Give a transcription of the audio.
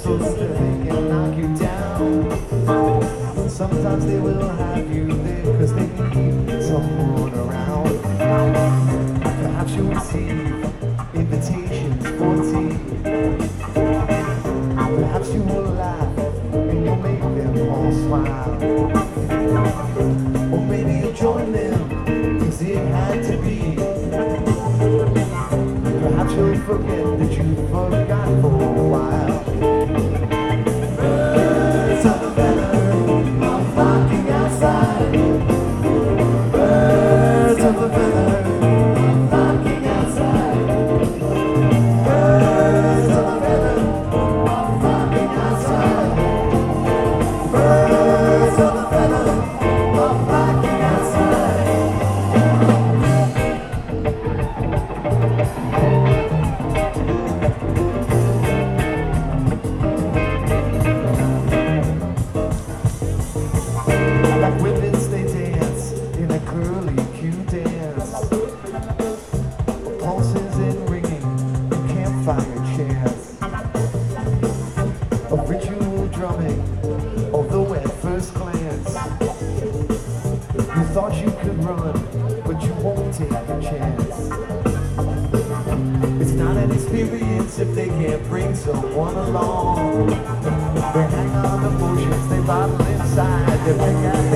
so that they can knock you down. Sometimes they will have you there cause they need someone around. Perhaps you'll receive invitations for tea. Perhaps you will laugh and you'll make them all smile. Or maybe you'll join them cause it had to be. Perhaps you'll forget that you forgot for a while. Birds of a feather are flocking outside. Birds of a feather are flocking outside. Birds of a feather are flocking outside. Birds of a feather are flocking outside. Like women's, they dance in a curly Q dance. Pulses and ringing in campfire chairs. A ritual drumming, although at first glance you thought you could run, but you won't take a chance. It's not an experience if they can't bring someone along. They hang on emotions, they bottle inside, they bring out